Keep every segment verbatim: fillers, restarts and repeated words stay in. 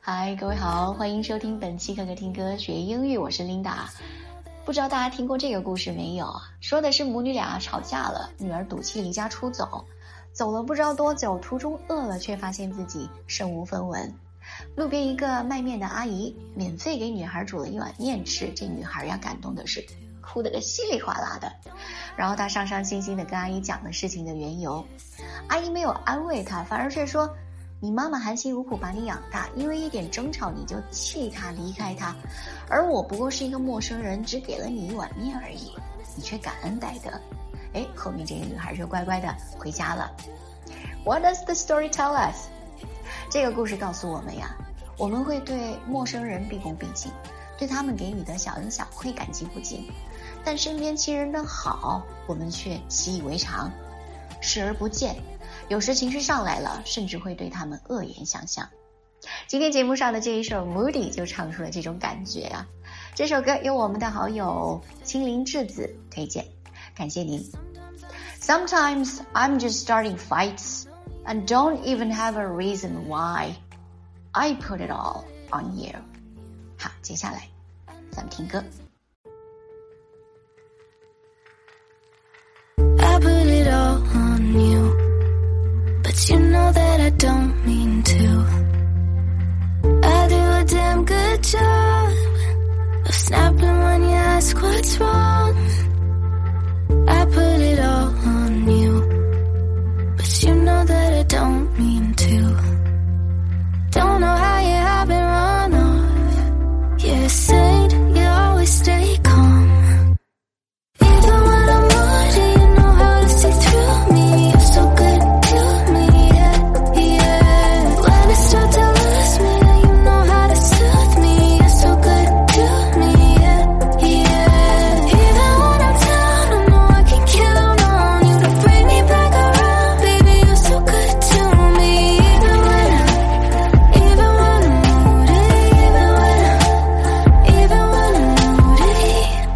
嗨，各位好，欢迎收听本期可可听歌学英语，我是 Linda。不知道大家听过这个故事没有？说的是母女俩吵架了，女儿赌气离家出走，走了不知道多久，途中饿了，却发现自己身无分文。路边一个卖面的阿姨免费给女孩煮了一碗面吃，这女孩呀感动的是哭得个稀里哗啦的。然后她伤伤心心的跟阿姨讲了事情的缘由，阿姨没有安慰她，反而却说，你妈妈含辛茹苦把你养大，因为一点争吵你就气她离开她，而我不过是一个陌生人，只给了你一碗面而已，你却感恩戴德。诶，后面这个女孩就乖乖的回家了。 What does the story tell us？ 这个故事告诉我们呀，我们会对陌生人毕恭毕敬，对他们给予的小恩小惠感激不尽，但身边亲人的好我们却习以为常，视而不见，有时情绪上来了，甚至会对他们恶言相向。今天节目上的这一首 Moody 就唱出了这种感觉啊。这首歌由我们的好友青林智子推荐，感谢您。 Sometimes I'm just starting fights and don't even have a reason why. I put it all on you. 好，接下来咱们听歌。 I put it all on you, but you know that I don't mean to. I do a damn good job of snapping when you ask what's wrong. I put it all on you, but you know that I don't mean to. Don't know how you haven't run off. You're said you always stay calm. Even when I'm moody, you know how to see through me. You're so good to me, yeah, yeah. When I start to lose me, you know how to soothe me. You're so good to me, yeah, yeah. Even when I'm down, I know I can count on you to bring me back around. Baby, you're so good to me. Even when I, even when I'm moody, even when I, even when I'm moody,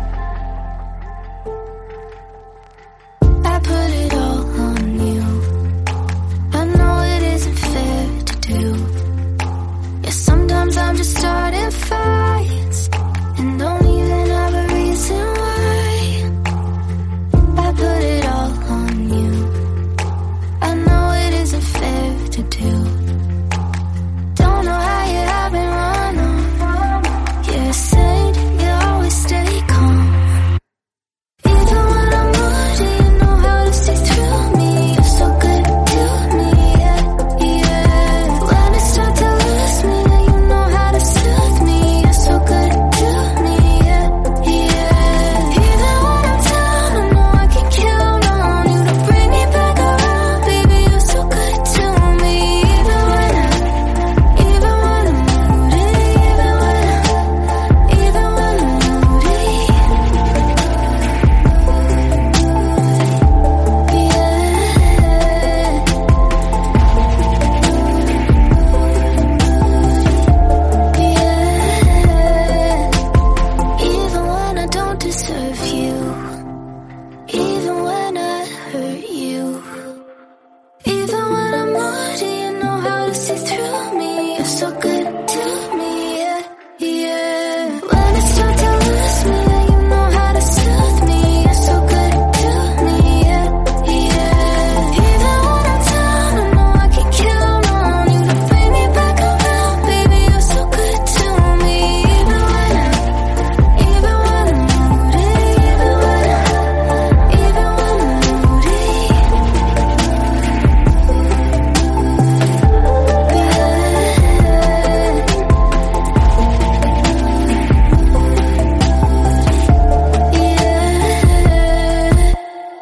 I put it all on you. I know it isn't fair to do. Yeah, sometimes I'm just starting fights and don't even have a reason why. I put it all on you. I know it isn't fair to do. Don't know how you haven't run off. You're said you always stay calm. Even when I'm moody, you know how to see through me. You're so good to me, yeah, yeah. When I start to lose me, you know how to soothe me. You're so good to me, yeah, yeah. Even when I'm down, I know I can count on you to bring me back around. Baby, you're so good to me. Even when I, even when I'm moody, even when I, even when I'm moody, even when I don't deserve you, even when I hurt you, even when I'm moody, you know how to see through me. You're so good to me, yeah, yeah. When I start to lose me, you know how to soothe me. You're so good to me, yeah, yeah. Even when I'm down, I know I can count on you to bring me back around. Baby, you're so good to me. Even when I, even when I'm moody, even when I, even when I'm moody, yeah, yeah.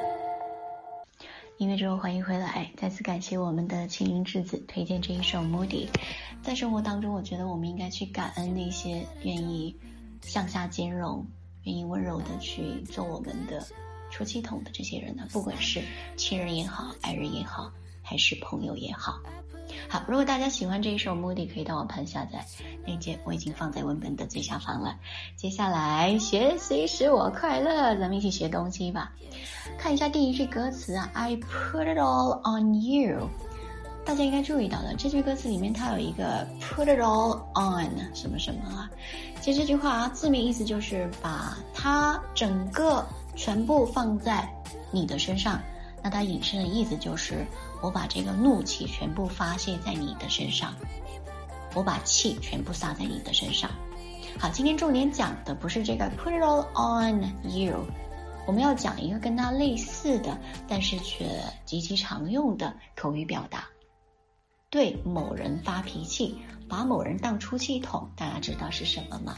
音乐之后欢迎回来，再次感谢我们的青林智子推荐这一首 Moody。 在生活当中，我觉得我们应该去感恩那些愿意向下兼容，愿意温柔的去做我们的出气筒的这些人呢，不管是亲人也好，爱人也好，还是朋友也好。好，如果大家喜欢这一首 Moody， 可以到网盘下载，链接我已经放在文本的最下方了。接下来学习使我快乐，咱们一起学东西吧。看一下第一句歌词啊 I put it all on you， 大家应该注意到了，这句歌词里面它有一个 put it all on 什么什么啊。其实这句话啊，字面意思就是把它整个全部放在你的身上。那它引申的意思就是我把这个怒气全部发泄在你的身上，我把气全部撒在你的身上。好，今天重点讲的不是这个 put it all on you， 我们要讲一个跟它类似的但是却极其常用的口语表达。对某人发脾气，把某人当出气筒，大家知道是什么吗？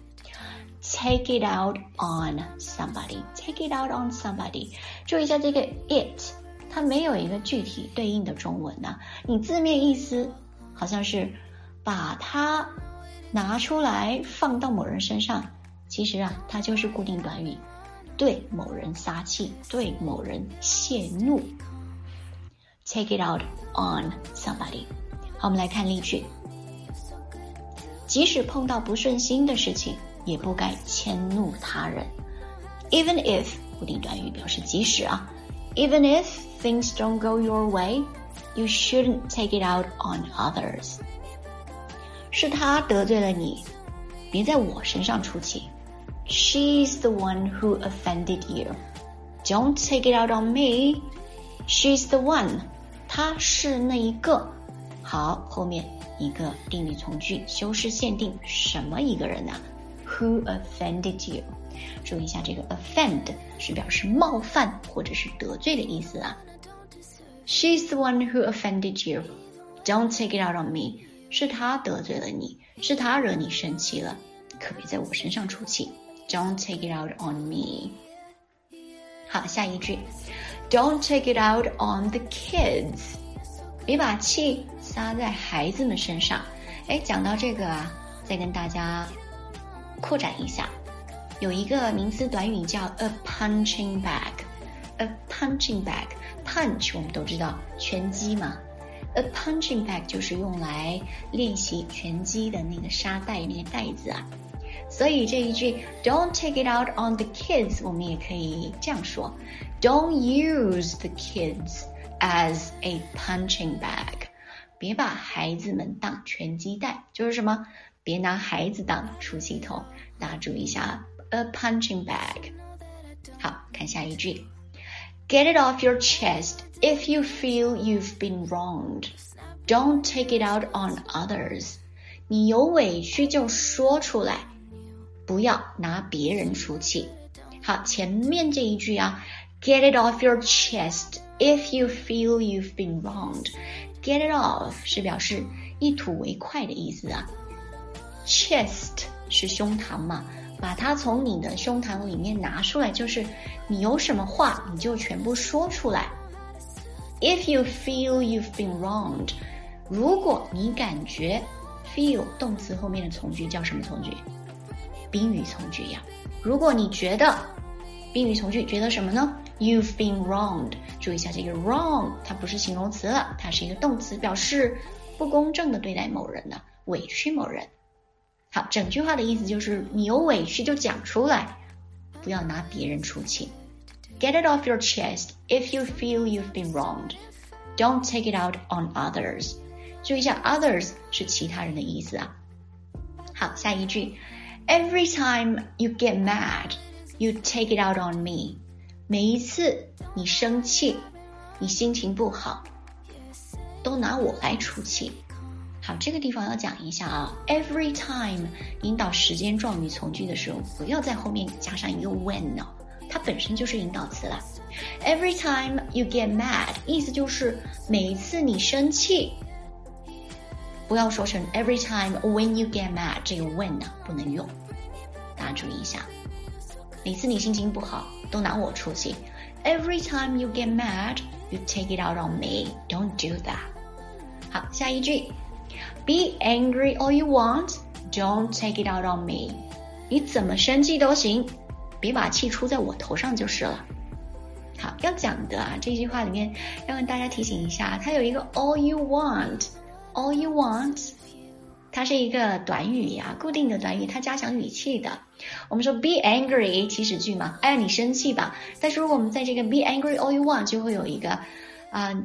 Take it out on somebody. Take it out on somebody. 注意一下这个 it， 它没有一个具体对应的中文啊。你字面意思好像是把它拿出来放到某人身上，其实啊，它就是固定短语，对某人撒气，对某人泄怒。Take it out on somebody. 好，我们来看例句。即使碰到不顺心的事情，也不该迁怒他人。Even if 固定短语表示即使啊 Even if things don't go your way, you shouldn't take it out on others. 是他得罪了你，别在我身上出气。She's the one who offended you. Don't take it out on me. She's the one. 她是那一个。好，后面一个定语从句修饰限定，什么一个人呢、啊、？Who offended you？ 注意一下，这个 offend 是表示冒犯或者是得罪的意思啊。She's the one who offended you. Don't take it out on me. 是他得罪了你，是他惹你生气了，可别在我身上出气。Don't take it out on me. 好，下一句 Don't take it out on the kids. 别把气撒在孩子们身上。哎，讲到这个啊，再跟大家扩展一下，有一个名词短语叫 a punching bag。a punching bag， punch 我们都知道拳击嘛。A punching bag 就是用来练习拳击的那个沙袋那个袋子啊，所以这一句 Don't take it out on the kids 我们也可以这样说 Don't use the kids as a punching bag 别把孩子们当拳击袋，就是什么？别拿孩子当出气筒，大家注意一下 A punching bag。 好，看下一句Get it off your chest if you feel you've been wronged. Don't take it out on others. 你有委屈就说出来，不要拿别人出气。好，前面这一句啊 Get it off your chest if you feel you've been wronged. Get it off 是表示一吐为快的意思啊。Chest 是胸膛嘛，把它从你的胸膛里面拿出来，就是你有什么话你就全部说出来。If you feel you've been wronged， 如果你感觉 feel 动词后面的从句叫什么从句？宾语从句呀。如果你觉得宾语从句觉得什么呢？ You've been wronged， 注意一下这个 wrong 它不是形容词了，它是一个动词，表示不公正的对待某人的，委屈某人。好，整句话的意思就是你有委屈就讲出来，不要拿别人出气。Get it off your chest if you feel you've been wronged. Don't take it out on others. 注意一下 others 是其他人的意思啊。好，下一句 Every time you get mad, you take it out on me. 每一次你生气，你心情不好，都拿我来出气。好，这个地方要讲一下啊 Every time 引导时间状语从句的时候，不要在后面加上一个 when 哦，它本身就是引导词了。Every time you get mad 意思就是每一次你生气，不要说成 every time when you get mad， 这个 when 呢不能用，大家注意一下。每次你心情不好都拿我出气。Every time you get mad, you take it out on me. Don't do that. 好，下一句Be angry all you want, don't take it out on me. 你怎么生气都行，别把气出在我头上就是了。好，要讲的啊，这句话里面要跟大家提醒一下，它有一个 all you want, all you want， 它是一个短语呀、啊，固定的短语，它加强语气的。我们说 be angry 祈使句嘛，哎呀你生气吧，但是如果我们在这个 be angry all you want 就会有一个啊、呃、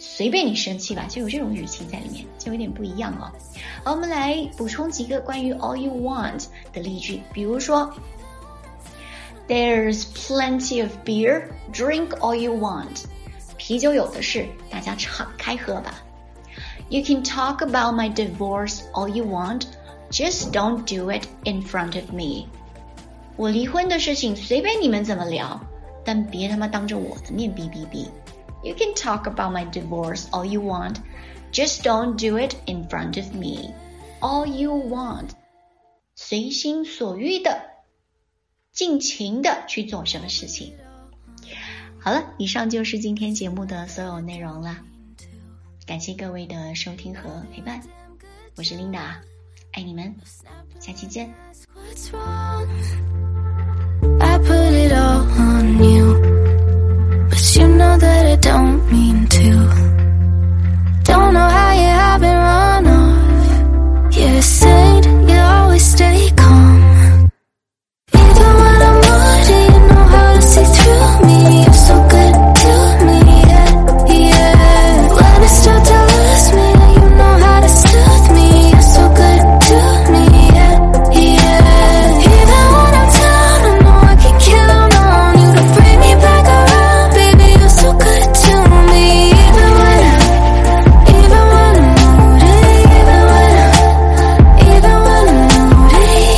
随便你生气吧，就有这种语气在里面，就有点不一样了。好，我们来补充几个关于 all you want 的例句，比如说 There's plenty of beer, drink all you want. 啤酒有的是，大家敞开喝吧。You can talk about my divorce all you want, just don't do it in front of me. 我离婚的事情随便你们怎么聊，但别他妈当着我的面哔哔哔。You can talk about my divorce all you want, just don't do it in front of me. All you want. 随心所欲的，尽情的去做什么事情。好了，以上就是今天节目的所有内容了。感谢各位的收听和陪伴，我是 Linda， 爱你们，下期见。 What's wrong? I put it all on you, but you know that I don't mean to. Don't know how you haven't run off. You're a saint, you always stay calm. Even when I'm moody, you know how to see through me. You're so good to me, yeah, yeah. When I start to lose me, you know how to soothe me. You're so good to me, yeah, yeah. Even when I'm down, I know I can count on you to bring me back around. Baby, you're so good to me. Even when I, even when I'm moody, even when I, even when I'm moody.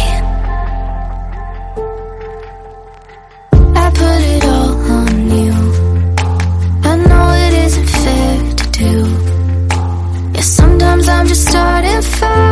I put it all on you. I know it isn't fair to do. Yeah, sometimes I'm just starting fire.